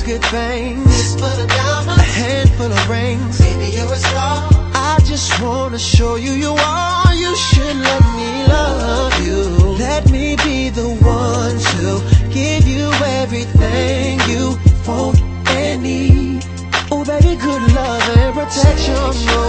those good things. Fistful of diamonds, a handful of rings. baby, you're a star. I just wanna show you you are. You should let me love you. Let me be the one to give you everything you want and need. Oh baby, good love and protection.